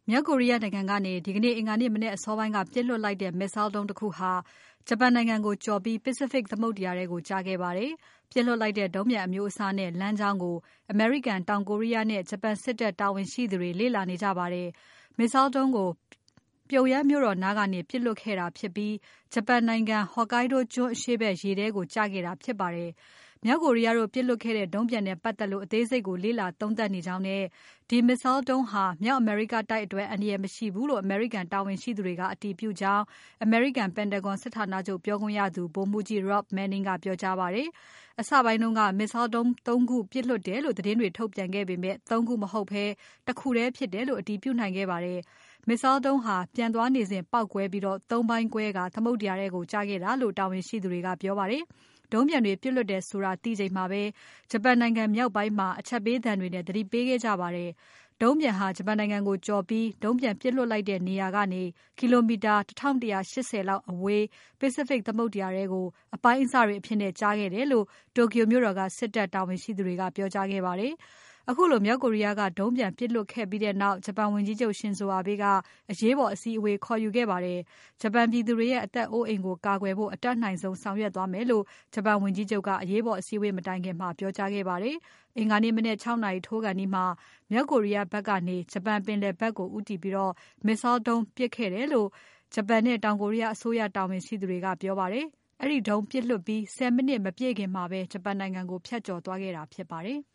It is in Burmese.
မြောက်ကိုရီးယားနိုင်ငံကနေဒီကနေ့အင်္ဂါနေ့မနက်အစောပိုင်းကပစ်လွှတ်လိုက်တဲ့ Missile ဒုံးတခုဟာဂျပန်နိုင်ငံကိုကျော်ပြီး Pacific သမုဒ္ဒရာထဲကိုကျခဲ့ပါတယ်။ ပစ်လွှတ်လိုက်တဲ့ဒုံးပျံအမျိုးအစားနဲ့လမ်းကြောင်းကို အမေရိကန်၊ တောင်ကိုရီးယားနဲ့ ဂျပန်စစ်တပ်တာဝန်ရှိသူတွေလေ့လာနေကြပါတယ်။ Missile ဒုံးကိုပြုံယမ်းမြို့တော်နားကနေပစ်လွှတ်ခဲ့တာဖြစ်ပြီး ဂျပန်နိုင်ငံ Hokkaido ကျွန်းအရှေ့ဖက်ရေထဲကိုကျခဲ့တာဖြစ်ပါတယ်။ မြောက်ကိုရီးယားတို့ပစ်လွှတ်ခဲ့တဲ့ဒုံးပျံနဲ့ပတ်သက်လို့အသေးစိတ်ကိုလေ့လာသုံးသပ်နေကြောင်းနဲ့ ဒီ Missile ဒုံးဟာမြောက်အမေရိကတိုက်အတွက်အန္တရာယ်မရှိဘူးလို့ အမေရိကန်တာဝန်ရှိသူတွေကအတည်ပြုကြောင်း အမေရိကန် Pentagon စစ်ဌာနချုပ်ပြောခွင့်ရသူ ဗိုလ်မှူးကြီး Rob Manning ကပြောကြားပါတယ်။ အစပိုင်းက Missile ဒုံး ၃ ခုပစ်လွှတ်တယ်လို့သတင်းတွေထုတ်ပြန်ခဲ့ပေမဲ့ ၃ ခုမဟုတ်ဘဲ တခုထဲဖြစ်တယ်လို့အတည်ပြုနိုင်ခဲ့ပါတယ်။ Missile ဒုံးဟာပျံသွားနေစဉ်ပေါက်ကွဲပြီး ၃ ပိုင်းကွဲကာသမုဒ္ဒရာထဲကိုကျခဲ့တာလို့တာဝန်ရှိသူတွေကပြောပါတယ်။ ဒုံးပျံတွေပစ်လွှတ်တယ်ဆိုတာသိချိန်မှာပဲ ဂျပန်နိုင်ငံမြောက်ပိုင်းမှာ အချက်ပေးသံတွေနဲ့သတိပေးခဲ့ကြပါတယ်။ ဒုံးပျံဟာဂျပန်နိုင်ငံကိုကျော်ပြီး ဒုံးပျံပစ်လွှတ်လိုက်တဲ့နေရာကနေ ကီလိုမီတာ ၁၁၈၀ လောက်အဝေး Pacific သမုဒ္ဒရာထဲကို အပိုင်းအစတွေအဖြစ်ကျခဲ့တယ်လို့ Tokyo မြို့တော်က စစ်တပ်တာဝန်ရှိသူတွေကပြောကြားခဲ့ပါတယ်။ ခုလိုမြောက်ကိုရီးယားကဒုံးပျံပစ်လွှတ်ခဲ့ပြီးနောက် ဂျပန်ဝန်ကြီးချုပ် Shinzo Abe ကအရေးပေါ်အစည်းအဝေးခေါ်ယူခဲ့ပါတယ်။ ဂျပန်ပြည်သူတွေရဲ့အသက်အိုးအိမ်ကိုကာကွယ်ဖို့အတတ်နိုင်ဆုံးဆောင်ရွက်သွားမယ်လို့ ဂျပန်ဝန်ကြီးချုပ်ကအရေးပေါ်အစည်းအဝေးမတိုင်ခင်ပြောကြားခဲ့ပါတယ်။ အင်္ဂါနေ့မနက် ၆ နာရီထိုးခါနီးမှာ မြောက်ကိုရီးယားဖက်ကနေ ဂျပန်ပင်လယ်ဖက်ကိုဦးတည်ပြီး Missile ဒုံးပစ်ခဲ့တယ်လို့ ဂျပန်နဲ့တောင်ကိုရီးယားအစိုးရတာဝန်ရှိသူတွေကပြောပါတယ်။ အဲဒီဒုံးပစ်လွှတ်ပြီး ၁၀ မိနစ်မပြည့်ခင်မှာပဲ ဂျပန်နိုင်ငံကိုဖြတ်ကျော်သွားခဲ့တာဖြစ်ပါတယ်။